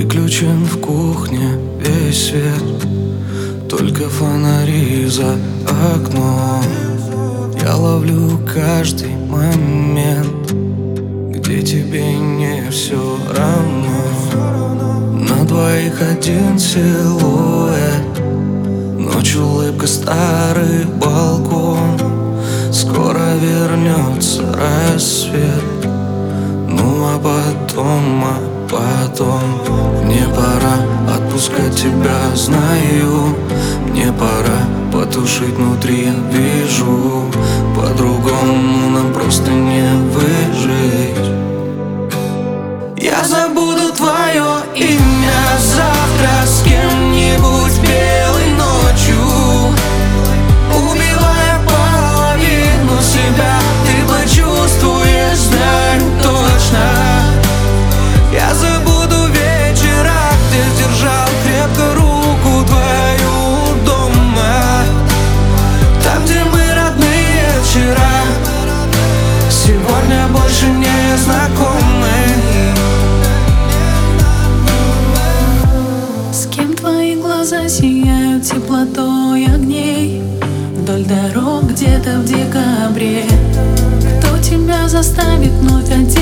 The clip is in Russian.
Выключен в кухне весь свет, только фонари за окном. Я ловлю каждый момент, где тебе не все равно. На двоих один силуэт, ночь, улыбка, старый балкон. Скоро вернется рассвет, ну а потом мне пора отпускать тебя, знаю. Мне пора потушить внутри, я вижу. По-другому нам просто не выжить. Я забуду твое имя завтра с кем-нибудь белой ночью, убивая половину себя. Ты почувствуешь, знаю точно. Я забуду вечера, где держал крепко руку твою дома, там, где мы родные вчера, сегодня больше не знакомы. С кем твои глаза сияют теплотой огней вдоль дорог где-то в декабре? Кто тебя заставит вновь одеть